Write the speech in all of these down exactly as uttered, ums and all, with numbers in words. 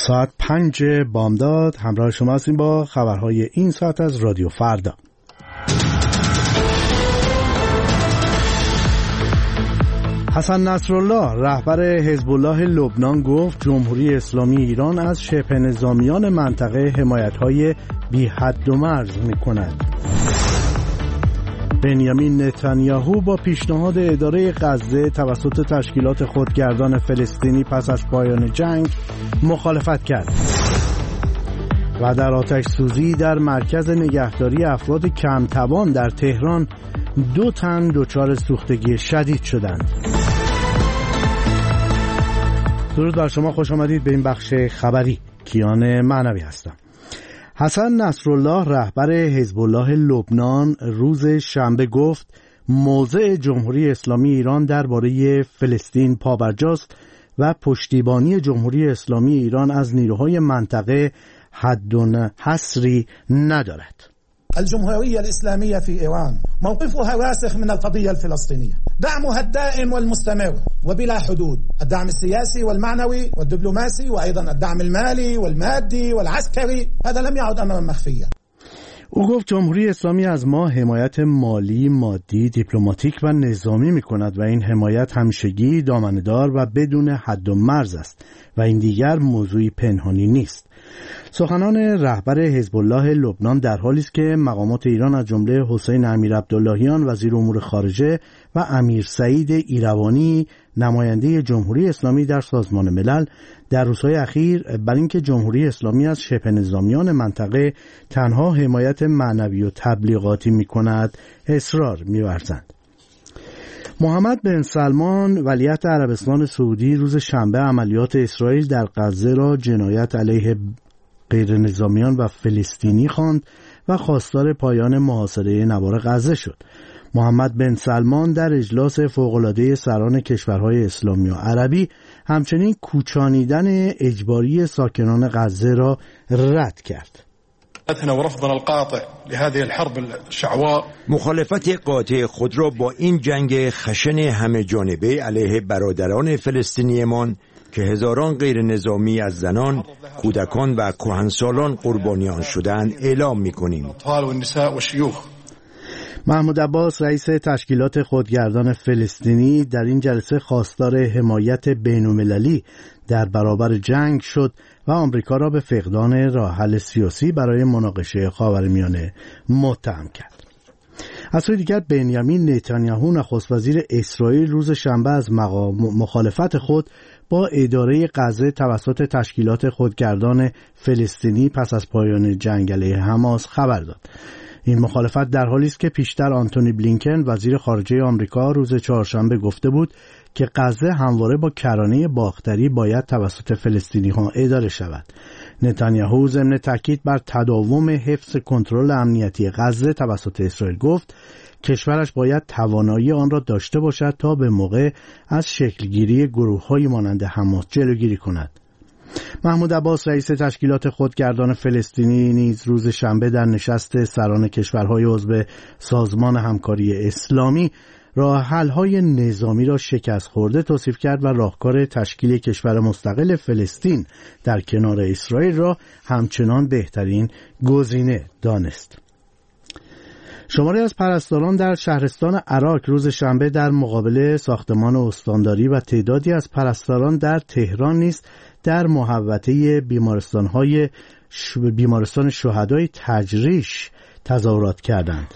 ساعت پنج بامداد همراه شما هستیم با خبرهای این ساعت از رادیو فردا. حسن نصرالله رهبر حزب الله لبنان گفت جمهوری اسلامی ایران از شبه نظامیان منطقه حمایت‌های بی حد و مرز می‌کند. بنیامین نتانیاهو با پیشنهاد اداره غزه توسط تشکیلات خودگردان فلسطینی پس از پایان جنگ مخالفت کرد. و در آتش سوزی در مرکز نگهداری افراد کم‌توان در تهران دو تن دچار سوختگی شدید شدند. درود بر شما، خوش آمدید به این بخش خبری. کیان معنوی هستم. حسن نصرالله رهبر حزب الله لبنان روز شنبه گفت موضع جمهوری اسلامی ایران درباره فلسطین پابرجاست و پشتیبانی جمهوری اسلامی ایران از نیروهای منطقه حد و حصری ندارد. الجمهورية الإسلامية في إيران موقفها راسخ من القضية الفلسطينية، دعمها الدائم والمستمر وبلا حدود، الدعم السياسي والمعنوي والدبلوماسي وأيضا الدعم المالي والمادي والعسكري، هذا لم يعد أمرا مخفيا. او گفت جمهوری اسلامی از ما حمایت مالی، مادی، دیپلماتیک و نظامی می‌کند و این حمایت همیشگی، دامنه‌دار و بدون حد و مرز است و این دیگر موضوعی پنهانی نیست. سخنان رهبر حزب الله لبنان در حالی است که مقامات ایران از جمله حسین امیرعبداللهیان وزیر امور خارجه و امیر سعید ایروانی نماینده جمهوری اسلامی در سازمان ملل در روزهای اخیر بر اینکه جمهوری اسلامی از شبه نظامیان منطقه تنها حمایت معنوی و تبلیغاتی می‌کند اصرار می‌ورزند. محمد بن سلمان ولیعهد عربستان سعودی روز شنبه عملیات اسرائیل در غزه را جنایت علیه غیر نظامیان و فلسطینی خواند و خواستار پایان محاصره نوار غزه شد. محمد بن سلمان در اجلاس فوق‌العاده سران کشورهای اسلامی و عربی همچنین کوچانیدن اجباری ساکنان غزه را رد کرد. مخالفت قاطع خود را با این جنگ خشن همه جانبه علیه برادران فلسطینیمان که هزاران غیر نظامی از زنان، کودکان و کهنسالان قربانیان شدند اعلام می‌کنیم. محمود عباس رئیس تشکیلات خودگردان فلسطینی در این جلسه خواستار حمایت بین‌المللی در برابر جنگ شد و آمریکا را به فقدان راه حل سیاسی برای مناقشه خاورمیانه متهم کرد. از سوی دیگر بنیامین نتانیاهو نخست وزیر اسرائیل روز شنبه از مخالفت خود با اداره غزه توسط تشکیلات خودگردان فلسطینی پس از پایان جنگ علیه حماس خبر داد. این مخالفت در حالی است که پیشتر آنتونی بلینکن وزیر خارجه آمریکا روز چهارشنبه گفته بود که غزه همواره با کرانه باختری باید توسط فلسطینی‌ها اداره شود. نتانیاهو ضمن تاکید بر تداوم حفظ کنترل امنیتی غزه توسط اسرائیل گفت کشورش باید توانایی آن را داشته باشد تا به موقع از شکلگیری گروه‌های مانند حماس جلوگیری کند. محمود عباس رئیس تشکیلات خودگردان فلسطینی نیز روز شنبه در نشست سران کشورهای عضو سازمان همکاری اسلامی راه حل‌های نظامی را شکست خورده توصیف کرد و راهکار تشکیل کشور مستقل فلسطین در کنار اسرائیل را همچنان بهترین گزینه دانست. شماری از پرستاران در شهرستان عراق روز شنبه در مقابل ساختمان استانداری و تعدادی از پرستاران در تهران نیز در محوطه بیمارستان‌های ش... بیمارستان شهدای تجریش تظاهرات کردند.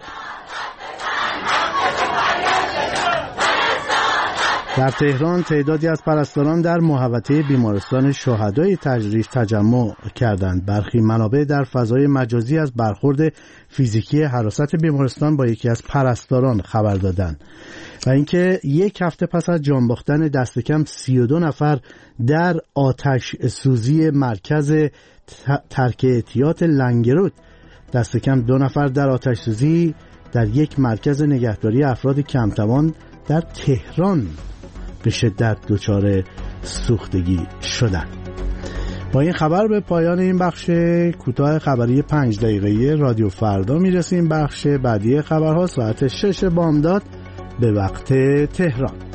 در تهران تعدادی از پرستاران در محوطه بیمارستان شهدای تجریش تجمع کردند. برخی منابع در فضای مجازی از برخورد فیزیکی حراست بیمارستان با یکی از پرستاران خبر دادند و اینکه یک هفته پس از جان باختن دست کم سی و دو نفر در آتش سوزی مرکز ترک احتیاط لنگرود، دست کم دو نفر در آتش سوزی در یک مرکز نگهداری افراد کمتوان در تهران به شدت دچار سوختگی شدند. با این خبر به پایان این بخش کوتاه خبری پنج دقیقه‌ای رادیو فردا میرسیم. بخش بعدی خبرها ساعت شش بامداد به وقت تهران.